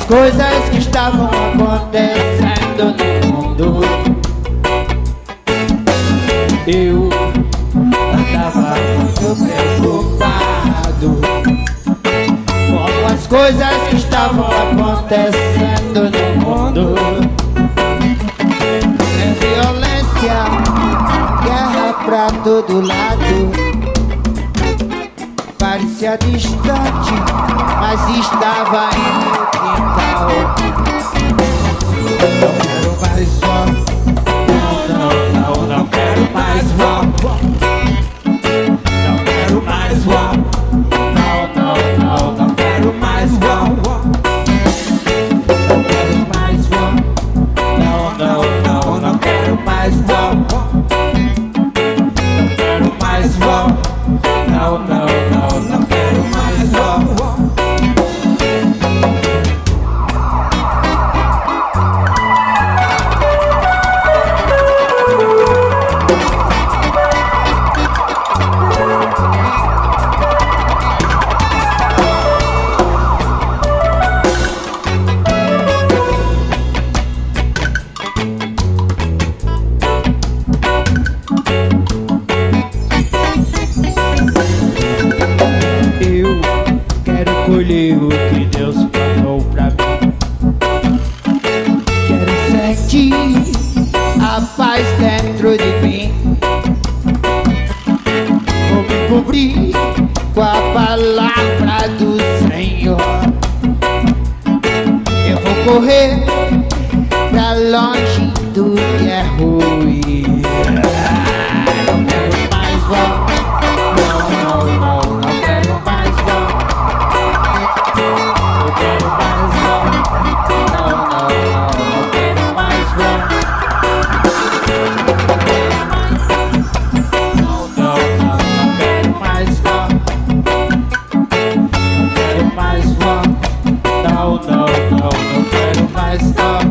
coisas que estavam acontecendo no mundo. Eu andava muito preocupado com as coisas que estavam acontecendo no mundo. É violência, guerra pra todo lado. Parecia distante, mas estava em meu quintal. Não quero mais vó, não quero mais vó. Não quero mais vó, não quero mais vó. Não quero mais vó, não quero mais vó. Não quero mais vó, não quero mais vó. Colher o que Deus plantou pra mim. Quero sentir a paz dentro de mim. Vou me cobrir com a palavra do Senhor. Eu vou correr pra longe do que é ruim. Não quero mais vó, não quero mais vó. Não quero mais vó, não quero mais vó. Não quero mais vó. Não quero mais vó. Não quero mais vó.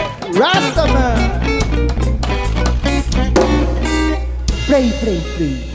Rastaman. Play.